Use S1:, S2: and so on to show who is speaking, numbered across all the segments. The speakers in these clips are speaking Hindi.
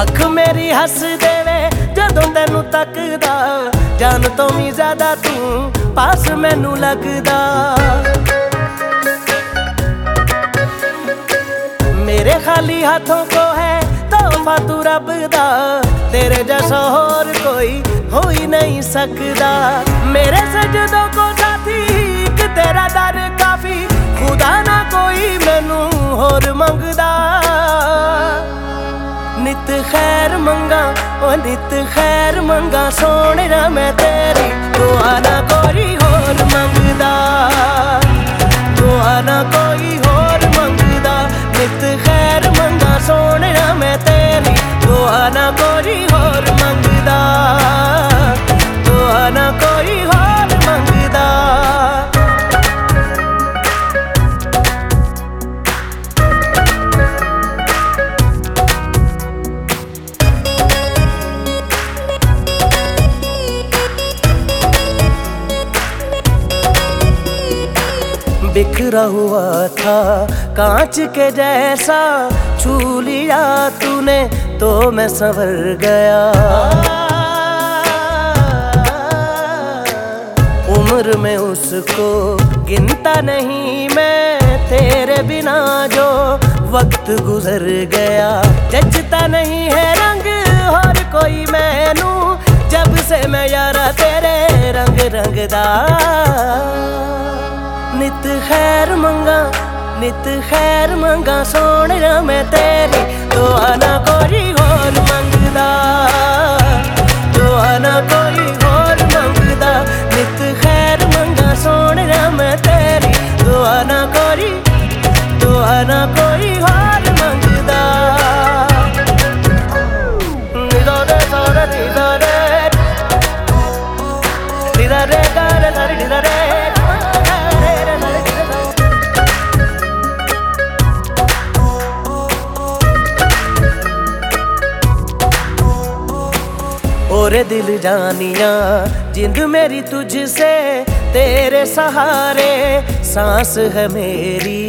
S1: अख मेरी हस देवे जदों तैनू तकदा, जान तो भी ज्यादा तू पास मैनू लगदा। मेरे खाली हाथों को है तोहफा तू रब दा, तेरे जैसा और कोई हो ही नहीं सकदा। मेरे सजदों को साथी एक तेरा दर काफी, खुदा ना कोई मैनू होर मंगदा। नित खैर मंगा ओ नित खैर मंगा, सोने ना मैं तेरी दुआ ना कोई होर मंगदा, दुआ ना कोई होर मंगदा। नित खैर मंगा सोने ना मैं तेरी दुआ ना कोई होर मंगदा, दुआ ना कोई होर मंगदा। बिखरा हुआ था कांच के जैसा, छू लिया तूने तो मैं संवर गया। उम्र में उसको गिनता नहीं मैं, तेरे बिना जो वक्त गुजर गया। जचता नहीं है रंग और कोई मैनू, जब से मैं यारा तेरे रंग रंगदा। नित खैर मंगा नित खैर मंगा, सोने ना मैं तेरी दुआ ना कोई होर मंगदा, दुआ ना कोई होर मंगदा। नित खैर मंगा सोने ना मैं तेरी दुआ ना कोई होर मंगदा। निदा रे सारे निदा रे निदा रे गारे सारे निदा रे। ओरे दिल जानिया जिंद मेरी तुझसे, तेरे सहारे सांस है मेरी।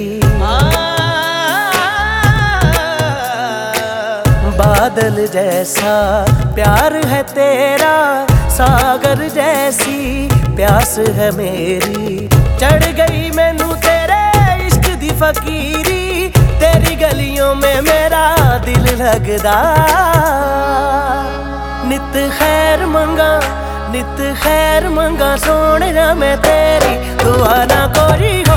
S1: बादल जैसा प्यार है तेरा, सागर जैसी प्यास है मेरी। चढ़ गई मैनू तेरे इश्क दी फकीरी, तेरी गलियों में मेरा दिल लगदा। नित खैर मंगा सोने ना मैं तेरी दुआ ना कोई